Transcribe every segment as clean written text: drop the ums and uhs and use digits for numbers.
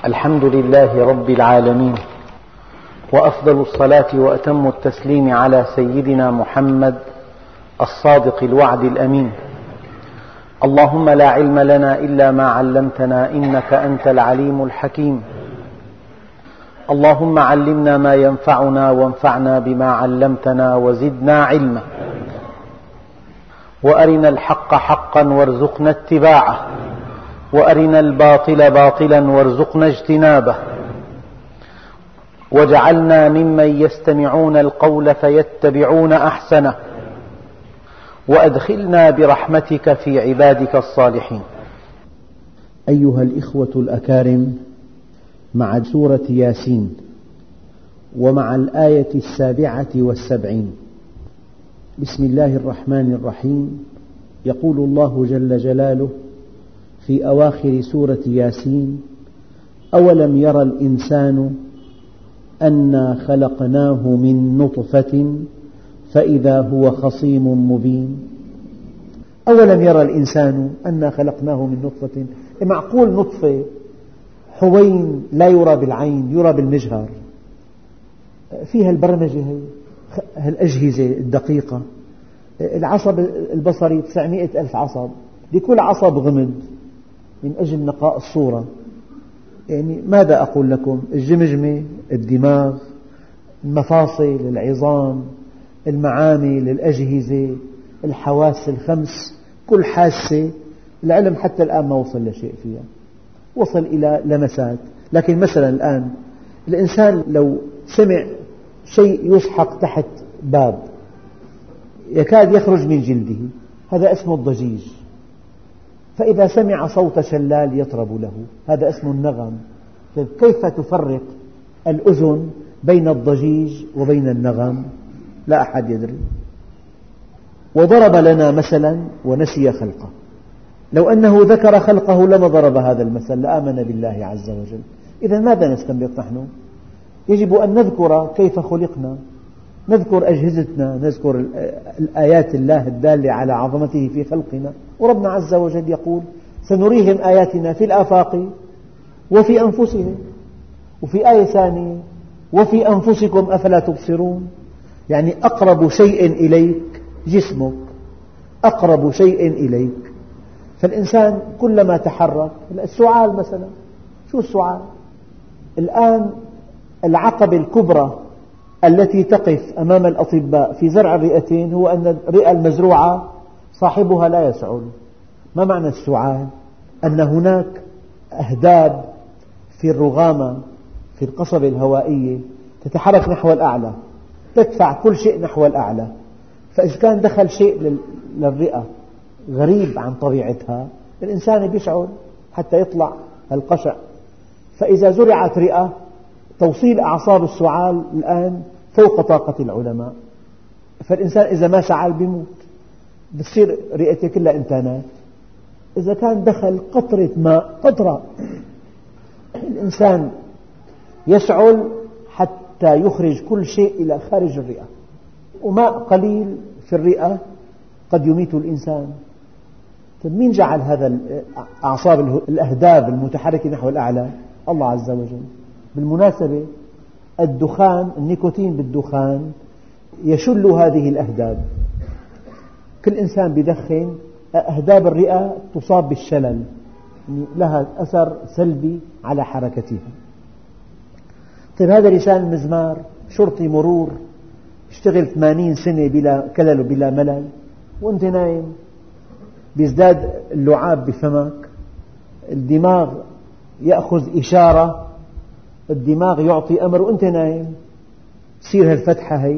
الحمد لله رب العالمين، وأفضل الصلاة وأتم التسليم على سيدنا محمد الصادق الوعد الأمين. اللهم لا علم لنا إلا ما علمتنا إنك أنت العليم الحكيم. اللهم علمنا ما ينفعنا وانفعنا بما علمتنا وزدنا علما، وأرنا الحق حقا وارزقنا اتباعه، وأرنا الباطل باطلا وارزقنا اجتنابه، واجعلنا ممن يستمعون القول فيتبعون أحسنه، وأدخلنا برحمتك في عبادك الصالحين. أيها الإخوة الأكارم، مع سورة ياسين ومع الآية 77 بسم الله الرحمن الرحيم. يقول الله جل جلاله في أواخر سورة ياسين: أولم يرى الإنسان أنا خلقناه من نطفة فإذا هو خصيم مبين. أولم يرى الإنسان أنا خلقناه من نطفة، معقول نطفة حوين لا يرى بالعين يرى بالمجهر، فيها البرمجة هي الأجهزة الدقيقة، العصب البصري 900 ألف عصب، لكل عصب غمد من أجل نقاء الصورة. يعني ماذا أقول لكم؟ الجمجمة، الدماغ، المفاصل، العظام، المعامل، الأجهزة، الحواس الخمس، كل حاسة العلم حتى الآن ما وصل لشيء فيها، وصل إلى لمسات. لكن مثلا الآن الإنسان لو سمع شيء يسحق تحت باب يكاد يخرج من جلده، هذا اسمه الضجيج. فإذا سمع صوت شلال يطرب له، هذا اسمه النغم. كيف تفرق الأذن بين الضجيج وبين النغم؟ لا أحد يدري. وضرب لنا مثلا ونسي خلقه، لو أنه ذكر خلقه لما ضرب هذا المثل، لآمن بالله عز وجل. إذا ماذا نستنبط نحن؟ يجب أن نذكر كيف خلقنا، نذكر أجهزتنا، نذكر الآيات الله الدالة على عظمته في خلقنا. وربنا عز وجل يقول: سنريهم آياتنا في الآفاق وفي أنفسهم. وفي آية ثانية: وفي أنفسكم أفلا تبصرون. يعني أقرب شيء إليك جسمك، أقرب شيء إليك. فالإنسان كلما تحرك، السعال مثلا، شو السعال؟ الآن العقبة الكبرى التي تقف أمام الأطباء في زرع الرئتين هو أن الرئة المزروعة صاحبها لا يسعل. ما معنى السعال؟ أن هناك أهداب في الرغامة في القصبة الهوائية تتحرك نحو الأعلى، تدفع كل شيء نحو الأعلى. فإذا كان دخل شيء للرئة غريب عن طبيعتها، الإنسان بيشعر حتى يطلع القشع. فإذا زرعت رئة، توصيل أعصاب السعال الآن فوق طاقة العلماء. فالإنسان إذا ما سعال بيموت، بتصير رئته كلها إنتانات. إذا كان دخل قطرة ماء، قطرة، الإنسان يسعل حتى يخرج كل شيء إلى خارج الرئة، وماء قليل في الرئة قد يميت الإنسان. مين جعل هذا أعصاب الأهداب المتحركة نحو الأعلى؟ الله عز وجل. بالمناسبة الدخان، النيكوتين بالدخان يشل هذه الأهداب. كل إنسان بدخن أهداب الرئة تصاب بالشلل، لها أثر سلبي على حركتها. طيب هذا لسان المزمار، شرطي مرور، اشتغل 80 سنة بلا كلل وبلا ملل، وانت نايم بيزداد اللعاب بفمك. الدماغ يأخذ إشارة، الدماغ يعطي أمر وانت نايم، تصير هالفتحة هي،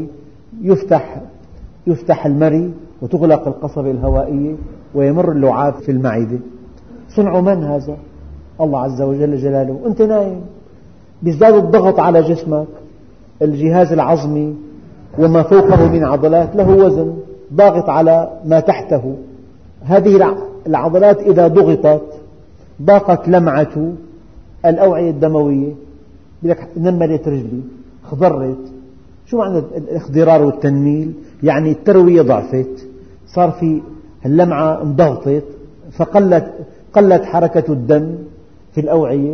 يفتح المري وتغلق القصبة الهوائية ويمر اللعاب في المعدة. صنع من هذا؟ الله عز وجل جلاله. وانت نايم بيزداد الضغط على جسمك، الجهاز العظمي وما فوقه من عضلات له وزن ضاغط على ما تحته. هذه العضلات إذا ضغطت ضاقت لمعة الأوعية الدموية، لك نملت رجلي، خضرت. شو معنى الاخضرار والتنميل؟ يعني التروية ضعفت، صار في اللمعة انضغطت، فقلت حركة الدم في الأوعية،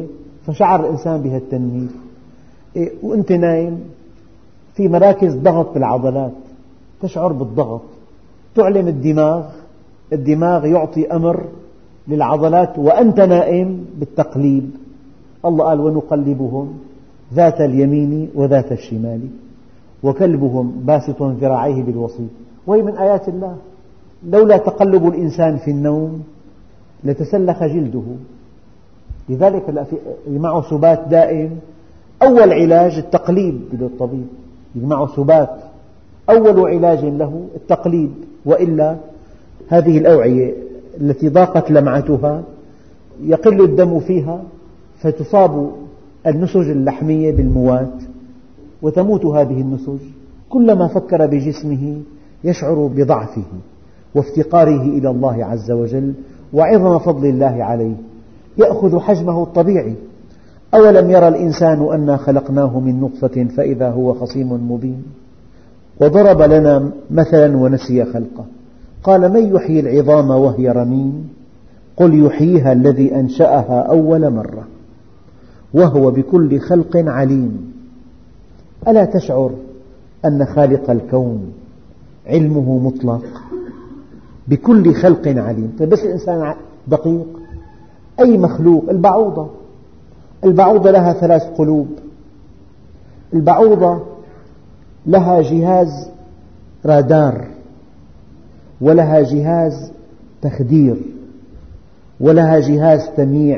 فشعر الإنسان بهالتنميل. وأنت نايم في مراكز ضغط بالعضلات، تشعر بالضغط، تعلم الدماغ يعطي أمر للعضلات وأنت نائم بالتقليب. الله قال: ونقلبهم ذات اليمين وذات الشمال وكلبهم باسط ذراعيه بالوصيد. وهي من آيات الله. لولا تقلب الإنسان في النوم لتسلخ جلده. لذلك معه سبات دائم. أول علاج التقليب للطبيب، معه سبات، أول علاج له التقليب، وإلا هذه الأوعية التي ضاقت لمعتها يقل الدم فيها فتصاب النسج اللحمية بالموات وتموت هذه النسج. كلما فكر بجسمه يشعر بضعفه وافتقاره إلى الله عز وجل وعظم فضل الله عليه، يأخذ حجمه الطبيعي. أولم يرى الإنسان أنا خلقناه من نطفة فإذا هو خصيم مبين. وضرب لنا مثلا ونسي خلقه قال: من يحيي العظام وهي رميم قل يحييها الذي أنشأها أول مرة وهو بكل خلق عليم. ألا تشعر أن خالق الكون علمه مطلق بكل خلق عليم؟ طيب بس الإنسان دقيق. أي مخلوق؟ البعوضة لها 3 قلوب. البعوضة لها جهاز رادار، ولها جهاز تخدير، ولها جهاز تمييع.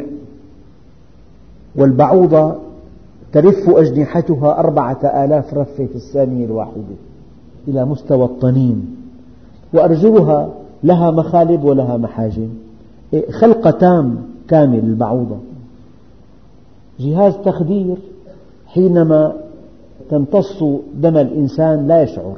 والبعوضة ترف أجنحتها 4000 رفة في الثانية الواحدة إلى مستوى الطنين، وأرجلها لها مخالب ولها محاجم. خلق تام كامل البعوضة. جهاز تخدير، حينما تمتص دم الإنسان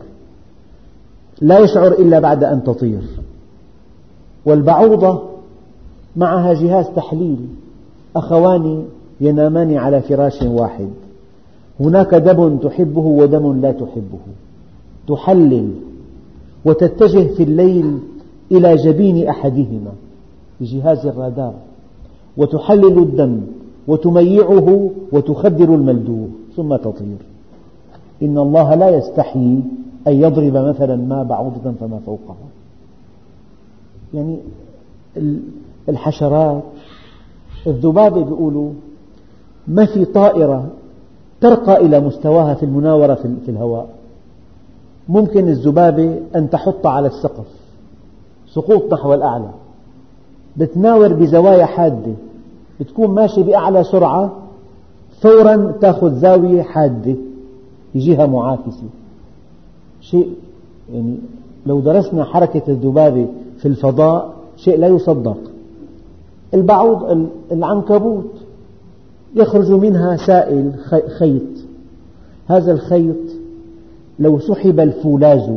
لا يشعر إلا بعد أن تطير. والبعوضة معها جهاز تحليل، أخوان ينامان على فراش واحد، هناك دم تحبه ودم لا تحبه، تحلل وتتجه في الليل إلى جبين أحدهما بجهاز الرادار وتحلل الدم وتميعه وتخدر الملدوغ ثم تطير. إن الله لا يستحيي أن يضرب مثلا ما بعوضة فما فوقها. يعني الحشرات، الذبابة بيقولوا ما في طائرة ترقى إلى مستواها في المناورة في الهواء. ممكن الذبابة أن تحط على السقف سقوط نحو الأعلى، بتناور بزوايا حادة، بتكون ماشي بأعلى سرعة فورا تأخذ زاوية حادة يجيها معاكسة. شيء يعني لو درسنا حركة الذبابة في الفضاء شيء لا يصدق. العنكبوت يخرج منها سائل خيط، هذا الخيط لو سحب الفولاذ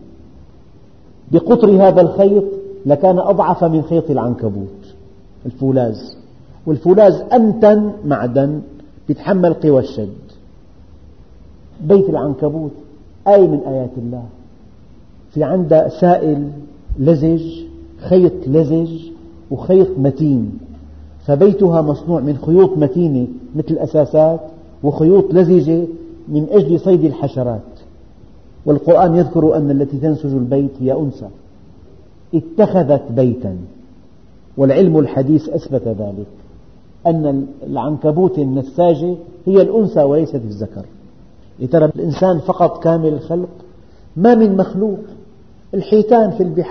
بقطر هذا الخيط لكان أضعف من خيط العنكبوت الفولاذ. والفولاذ أمتن معدن يتحمل قوى الشد. بيت العنكبوت آية من آيات الله، في عنده سائل لزج، خيط لزج وخيط متين، فبيتها مصنوع من خيوط متينة مثل الأساسات وخيوط لزجة من أجل صيد الحشرات. والقرآن يذكر أن التي تنسج البيت هي أنثى اتخذت بيتا، والعلم الحديث أثبت ذلك، أن العنكبوت النساجة هي الأنثى وليست الذكر. ترى الإنسان فقط كامل الخلق، ما من مخلوق. الحيتان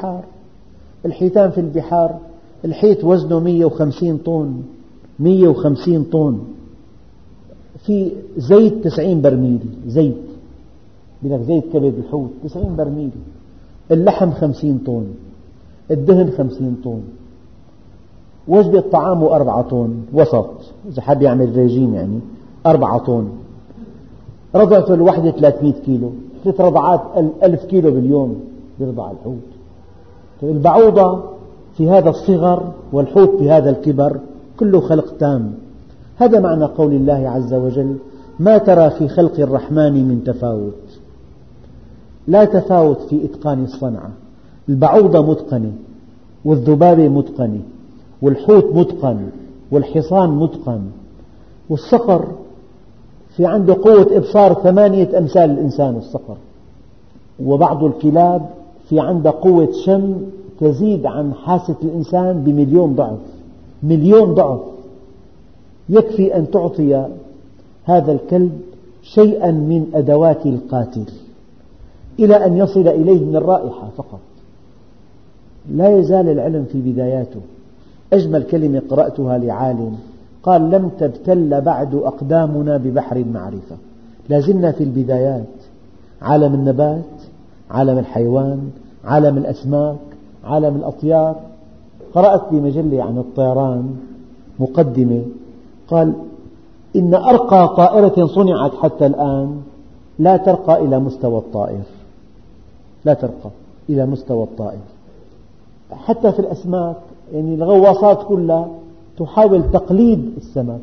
في البحار الحيت وزنه 150 طن، 150 طن. في زيت 90 برميل، زيت كبد الحوت 90 برميل. اللحم 50 طن، الدهن 50 طن. وجبة طعامه 4 طن وسط، إذا حاب يعمل ريجيم يعني 4 طن. رضعته الوحدة 300 كيلو، 3 رضعات 1000 كيلو باليوم يرضع الحوت. البعوضة في هذا الصغر والحوت بهذا الكبر كله خلق تام. هذا معنى قول الله عز وجل: ما ترى في خلق الرحمن من تفاوت. لا تفاوت في إتقان الصنعة. البعوضة متقنة، والذبابة متقنة، والحوت متقن، والحصان متقن. والصقر في عنده قوة إبصار 8 أمثال الإنسان الصقر، وبعض الكلاب في عندها قوة شم تزيد عن حاسة الإنسان ب1,000,000 ضعف، 1,000,000 ضعف. يكفي أن تعطي هذا الكلب شيئا من أدوات القاتل إلى أن يصل إليه من الرائحة فقط. لا يزال العلم في بداياته. أجمل كلمة قرأتها لعالم قال: لم تبتل بعد أقدامنا ببحر المعرفة. لازلنا في البدايات، عالم النبات، عالم الحيوان، عالم الأسماك، عالم الأطيار. قرأت بمجلة عن الطيران مقدمة قال: إن أرقى طائرة صنعت حتى الآن لا ترقى إلى مستوى الطائر، لا ترقى إلى مستوى الطائر. حتى في الأسماك، يعني الغواصات كلها تحاول تقليد السمك.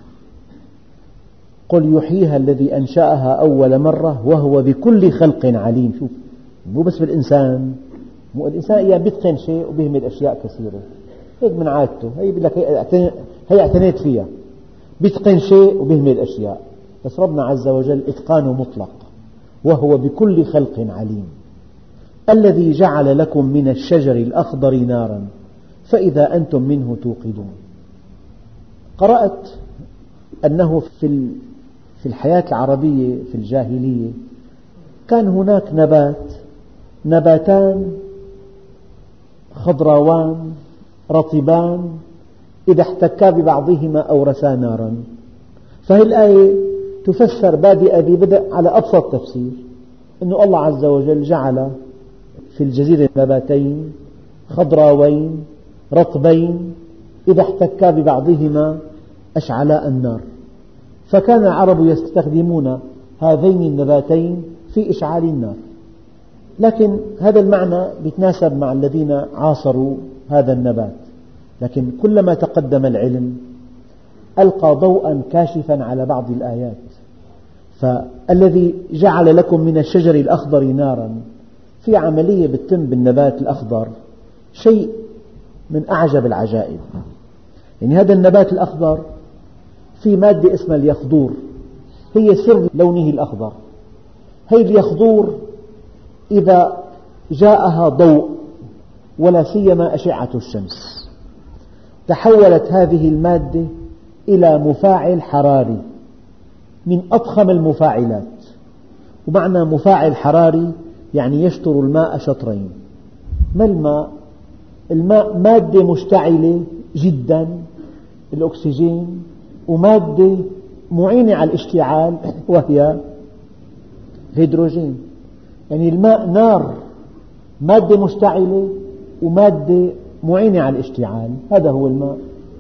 قل يحييها الذي أنشأها أول مرة وهو بكل خلق عليم. شوف، مو بس بالإنسان، الإنسان أيام بيتقن شيء وبيهمل أشياء كثيرة، هيك من عادته، هي بيقول لك هي اعتنيت فيها، بيتقن شيء وبيهمل أشياء. بس ربنا عز وجل إتقانه مطلق، وهو بكل خلق عليم. الذي جعل لكم من الشجر الأخضر نارا فإذا أنتم منه توقدون. قرأت أنه في الحياة العربية في الجاهلية كان هناك نباتان خضراوان رطبان إذا احتكا ببعضهما أورثا نارا. فهي الآية تفسر بادئ ذي بدء على أبسط تفسير، أن الله عز وجل جعل في الجزيرة نباتين خضراوين رطبين إذا احتكا ببعضهما أشعلا النار، فكان العرب يستخدمون هذين النباتين في إشعال النار. لكن هذا المعنى يتناسب مع الذين عاصروا هذا النبات، لكن كلما تقدم العلم ألقى ضوءا كاشفا على بعض الآيات. فالذي جعل لكم من الشجر الأخضر نارا، في عملية بتتم بالنبات الأخضر شيء من أعجب العجائب. يعني هذا النبات الأخضر في مادة اسمها اليخضور، هي سر لونه الأخضر. هذه اليخضور إذا جاءها ضوء ولا سيما أشعة الشمس تحولت هذه المادة إلى مفاعل حراري من أضخم المفاعلات. ومعنى مفاعل حراري يعني يشطر الماء شطرين. ما الماء؟ الماء مادة مشتعلة جدا الأكسجين، ومادة معينة على الاشتعال وهي الهيدروجين. يعني الماء نار، مادة مشتعلة ومادة معينة على الاشتعال، هذا هو الماء.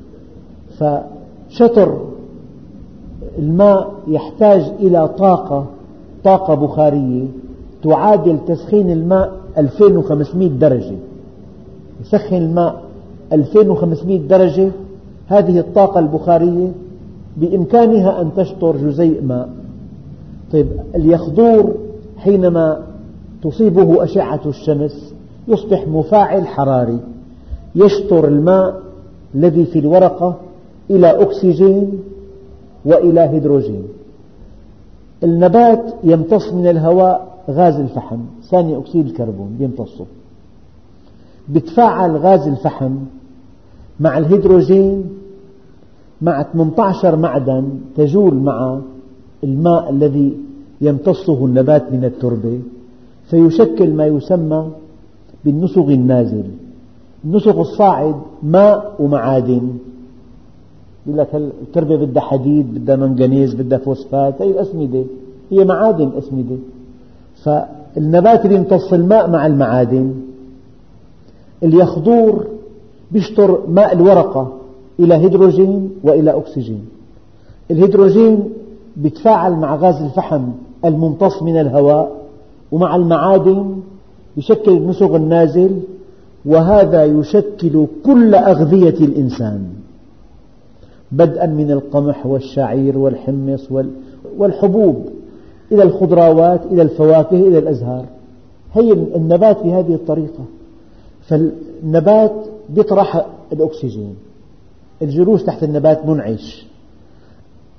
فشطر الماء يحتاج إلى طاقة بخارية تعادل تسخين الماء 2500 درجة. يسخن الماء 2500 درجة، هذه الطاقة البخارية بإمكانها أن تشطر جزيء ماء. طيب، اليخضور حينما تصيبه أشعة الشمس يصبح مفاعل حراري يشطر الماء الذي في الورقة إلى أكسجين وإلى هيدروجين. النبات يمتص من الهواء غاز الفحم، ثاني أكسيد الكربون يمتصه. بتفاعل غاز الفحم مع الهيدروجين مع 18 معدن تجول مع الماء الذي يمتصه النبات من التربة، فيشكل ما يسمى بالنسغ النازل. النسغ الصاعد ماء ومعادن. يقول لك التربة بدها حديد، بدها منغنيز، بدها فوسفات، هي الأسمدة هي معادن أسمدة. فالنبات اللي يمتص الماء مع المعادن. اليخضور بيشطر ماء الورقة إلى هيدروجين وإلى أكسجين. الهيدروجين بيتفاعل مع غاز الفحم الممتص من الهواء ومع المعادن يشكل النسغ النازل، وهذا يشكل كل أغذية الإنسان بدءا من القمح والشعير والحمص والحبوب إلى الخضروات إلى الفواكه إلى الأزهار. هي النبات بهذه الطريقة. فالنبات يطرح الأكسجين، الجلوس تحت النبات منعش،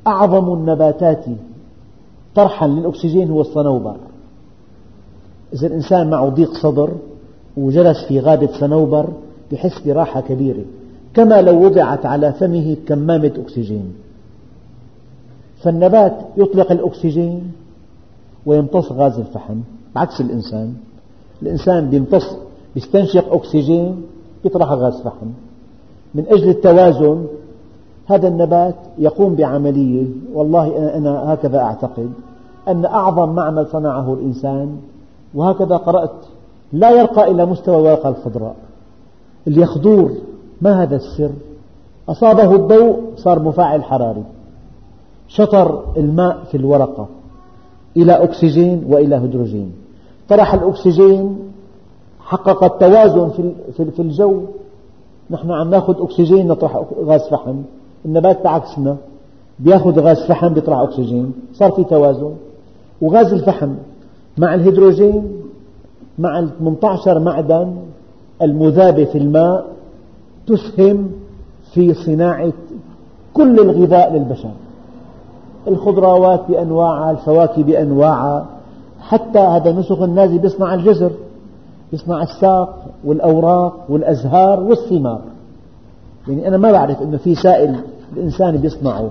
أعظم النباتات طرحا للأكسجين هو الصنوبر. إذا الإنسان معه ضيق صدر وجلس في غابة صنوبر بحس براحة كبيرة، كما لو وضعت على فمه كمامة أكسجين. فالنبات يطلق الأكسجين ويمتص غاز الفحم، بعكس الإنسان بيستنشق أكسجين يطلق غاز فحم. من أجل التوازن هذا النبات يقوم بعملية، والله أنا هكذا أعتقد، أن أعظم معمل صنعه الإنسان، وهكذا قرأت، لا يرقى إلى مستوى الورقة الخضراء. اليخدور ما هذا السر؟ أصابه الضوء صار مفاعل حراري، شطر الماء في الورقة إلى أكسجين وإلى هيدروجين، طرح الأكسجين حقق التوازن في الجو. نحن عم نأخذ أكسجين نطرح غاز فحم، النبات بعكسنا بيأخذ غاز فحم بيطرح أكسجين، صار في توازن. وغاز الفحم مع الهيدروجين مع 18 معدن المذابة في الماء تسهم في صناعة كل الغذاء للبشر، الخضروات بأنواعها، الفواكه بأنواعها، حتى هذا النسخ النازي بيصنع الجزر، بيصنع الساق والأوراق والأزهار والثمار. يعني أنا ما بعرف أنه في سائل الإنسان بيصنعه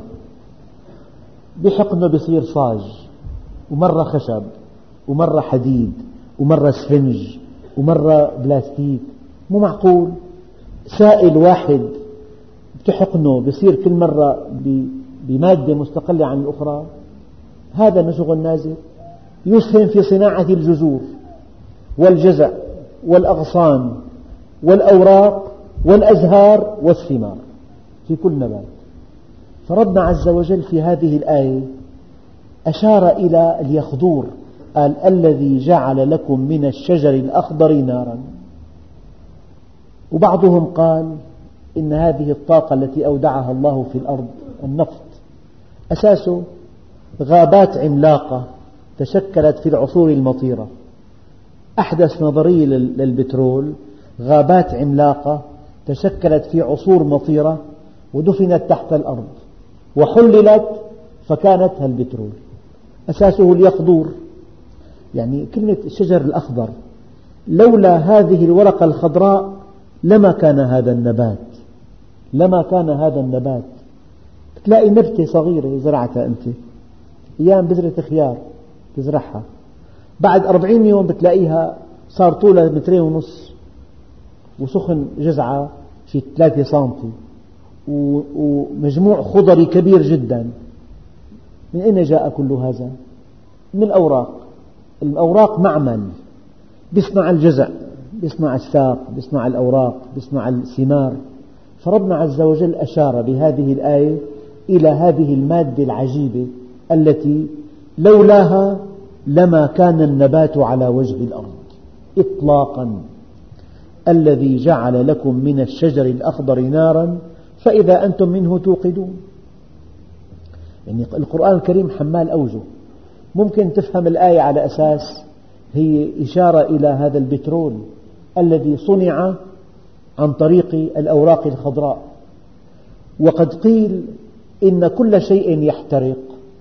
بحقنه بيصير صاج، ومرة خشب، ومرة حديد، ومرة سفنج، ومرة بلاستيك. مو معقول سائل واحد بتحقنه بيصير كل مرة بمادة مستقلة عن الأخرى. هذا النسخ النازل يسهم في صناعة الجذور والجذع والأغصان والأوراق والأزهار والثمار في كل نبات. فربنا عز وجل في هذه الآية أشار إلى اليخدور، قال الذي جعل لكم من الشجر الأخضر نارا. وبعضهم قال إن هذه الطاقة التي أودعها الله في الأرض النفط أساسه غابات عملاقة تشكلت في العصور المطيرة. أحدث نظرية للبترول غابات عملاقة تشكلت في عصور مطيرة ودفنت تحت الأرض وحللت فكانت البترول. أساسه اليخدور، يعني كلمة الشجر الأخضر، لولا هذه الورقة الخضراء لما كان هذا النبات. تلاقي نبتة صغيرة زرعتها أنت، أيام بذرة خيار تزرعها، بعد 40 يوم بتلاقيها صار طولها 2.5 متر وسخن جذعة في 3 سنتي ومجموع خضري كبير جدا. من أين جاء كل هذا؟ من الأوراق معمل بيصنع الجذع، بيصنع الساق، بيصنع الأوراق، بيصنع الثمار. فربنا عز وجل أشار بهذه الآية إلى هذه المادة العجيبة التي لولاها لما كان النبات على وجه الأرض إطلاقا. الذي جعل لكم من الشجر الأخضر نارا فإذا أنتم منه توقدون. يعني القرآن الكريم حمال أوجه، ممكن تفهم الآية على أساس هي إشارة إلى هذا البترول الذي صنع عن طريق الأوراق الخضراء. وقد قيل إن كل شيء يحترق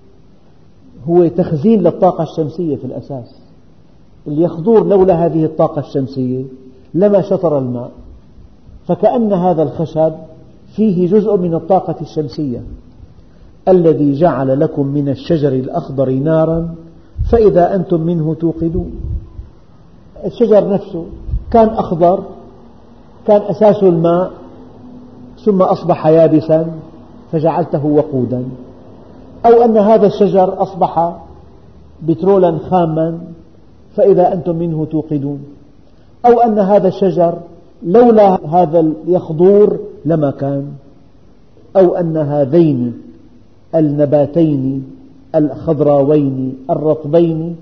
هو تخزين للطاقة الشمسية في الأساس. اليخدور لولا هذه الطاقة الشمسية لما شطر الماء، فكأن هذا الخشب فيه جزء من الطاقة الشمسية. الذي جعل لكم من الشجر الأخضر نارا فإذا أنتم منه توقدون. الشجر نفسه كان أخضر، كان أساسه الماء، ثم أصبح يابسا فجعلته وقودا. أو أن هذا الشجر أصبح بترولا خاما فإذا أنتم منه توقدون. أو أن هذا الشجر لولا هذا اليخدور لما كان. أو أن هذين النباتين الخضراوين الرطبين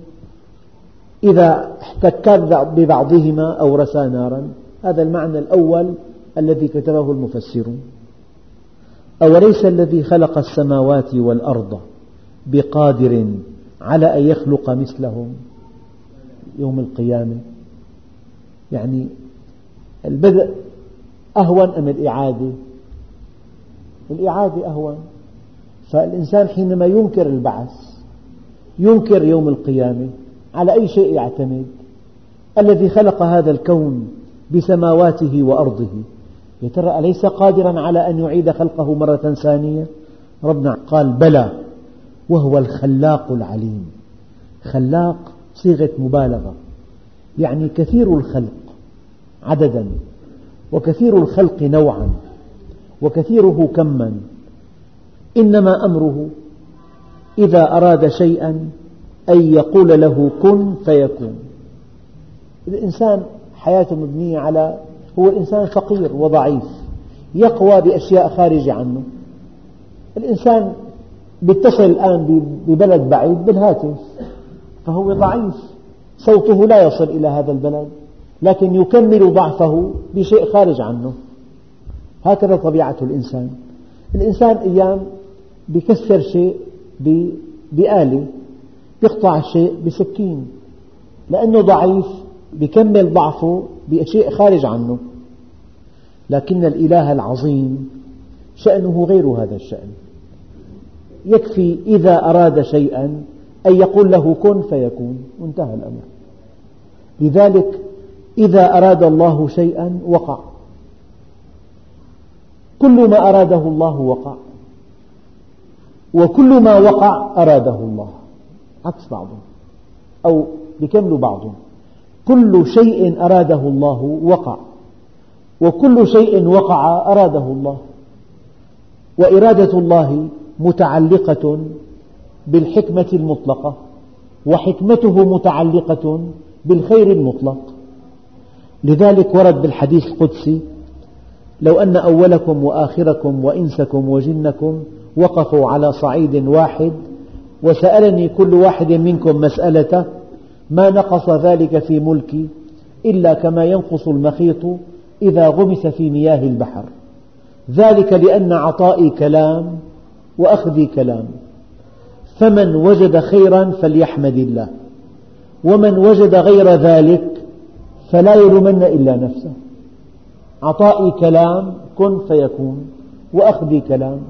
إذا احتكا ببعضهما أورثا نارا. هذا المعنى الأول الذي كتبه المفسرون. أوليس الذي خلق السماوات والأرض بقادر على أن يخلق مثلهم يوم القيامة؟ يعني البدء أهون أم الإعادة؟ الإعادة أهون. فالإنسان حينما ينكر البعث، ينكر يوم القيامة، على أي شيء يعتمد؟ الذي خلق هذا الكون بسماواته وأرضه، يا ترى أليس قادرا على أن يعيد خلقه مرة ثانية؟ ربنا قال بلى وهو الخلاق العليم. خلاق صيغة مبالغة، يعني كثير الخلق عددا، وكثير الخلق نوعا، وكثيره كما. إنما أمره إذا أراد شيئا أن يقول له كن فيكون. الإنسان حياته مبنية على، هو الإنسان فقير وضعيف يقوى بأشياء خارجة عنه. الإنسان بيتصل الآن ببلد بعيد بالهاتف، فهو ضعيف، صوته لا يصل إلى هذا البلد، لكن يكمل ضعفه بشيء خارج عنه. هكذا طبيعة الإنسان. الإنسان أيام بيكسر شيء بآلة، بيقطع الشيء بسكين، لأنه ضعيف بيكمل ضعفه بشيء خارج عنه. لكن الإله العظيم شأنه غير هذا الشأن، يكفي إذا أراد شيئا أن يقول له كن فيكون، وانتهى الأمر. لذلك إذا أراد الله شيئا وقع، كل ما أراده الله وقع، وكل ما وقع أراده الله، عكس بعضهم أو بيكملوا بعضهم. كل شيء أراده الله وقع، وكل شيء وقع أراده الله. وإرادة الله متعلقة بالحكمة المطلقة، وحكمته متعلقة بالخير المطلق. لذلك ورد بالحديث القدسي: لو أن أولكم وآخركم وإنسكم وجنكم وقفوا على صعيد واحد وسألني كل واحد منكم مسألة ما نقص ذلك في ملكي إلا كما ينقص المخيط إذا غمس في مياه البحر، ذلك لأن عطائي كلام وأخذي كلام، فمن وجد خيرا فليحمد الله، ومن وجد غير ذلك فلا يلومن إلا نفسه. عطائي كلام كن فيكون، وأخذي كلام.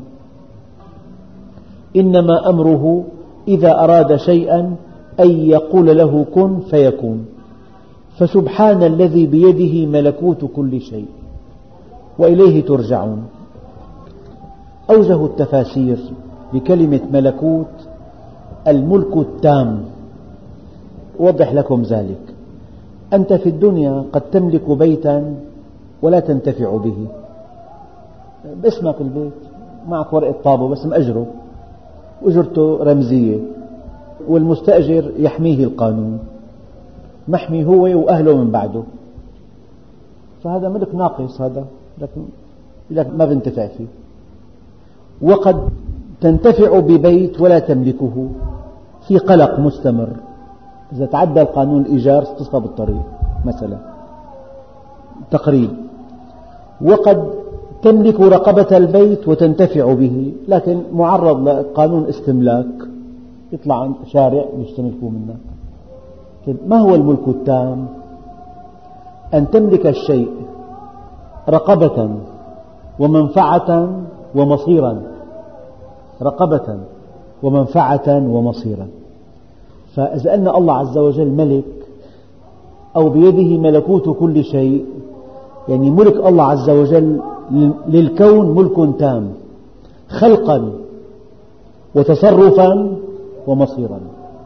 إنما أمره إذا أراد شيئا أن يقول له كن فيكون. فسبحان الذي بيده ملكوت كل شيء وإليه ترجعون. أوجه التفاسير لكلمة ملكوت الملك التام. أوضح لكم ذلك. أنت في الدنيا قد تملك بيتا ولا تنتفع به، باسمك البيت، معك ورقة طابو بس مأجره، وأجرته رمزية، والمستأجر يحميه القانون، محمي هو وأهله من بعده، فهذا ملك ناقص، هذا لكن ما بنتفع فيه. وقد تنتفع ببيت ولا تملكه، في قلق مستمر، إذا تعدى القانون الإيجار تصفى بالطريق مثلا، تقريب. وقد تملك رقبة البيت وتنتفع به، لكن معرض لقانون استملاك، يطلع شارع يستملكوا منك. ما هو الملك التام؟ أن تملك الشيء رقبة ومنفعة ومصيرا، رقبة ومنفعة ومصيرا. فإذا أن الله عز وجل ملك أو بيده ملكوت كل شيء، يعني ملك الله عز وجل للكون ملك تام، خلقا وتصرفا ومصيرا.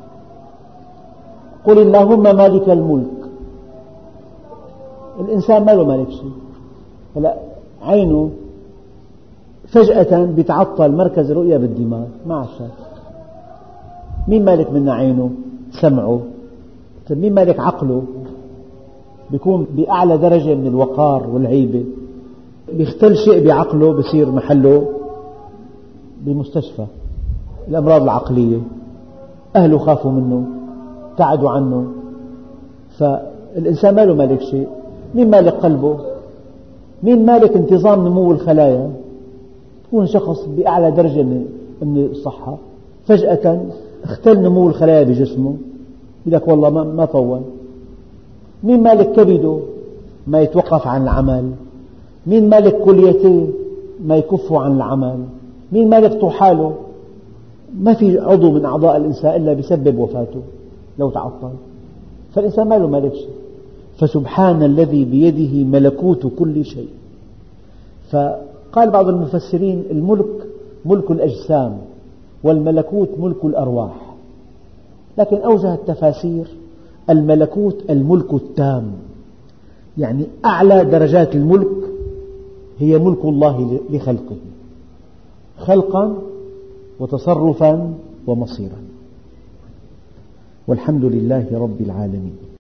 قل اللهم مالك الملك. الإنسان ما له مالك شيء. هلا عينه فجأة بيتعطل مركز الرؤية بالدماغ، ما عشان. مين مالك منا عينه؟ سمعه. مين مالك عقله؟ بيكون بأعلى درجة من الوقار والهيبة. بيختل شيء بعقله بصير محله بمستشفى الأمراض العقلية، أهله خافوا منه، ابتعدوا عنه. فالإنسان ما له مالك شيء. مين مالك قلبه؟ مين مالك انتظام نمو الخلايا؟ تكون شخص بأعلى درجة من الصحة، فجأة اختل نمو الخلايا بجسمه، يقول لك والله ما طول. مين مالك كبده؟ ما يتوقف عن العمل. مين مالك كليته؟ ما يكف عن العمل. مين مالك طحاله؟ ما في عضو من أعضاء الإنسان إلا بسبب وفاته لو تعطل، فالإنسان ما له مالك شيء. فسبحان الذي بيده ملكوت كل شيء. فقال بعض المفسرين الملك ملك الأجسام والملكوت ملك الأرواح، لكن أوجه التفاسير الملكوت الملك التام، يعني أعلى درجات الملك هي ملك الله لخلقه، خلقا وتصرفا ومصيرا. والحمد لله رب العالمين.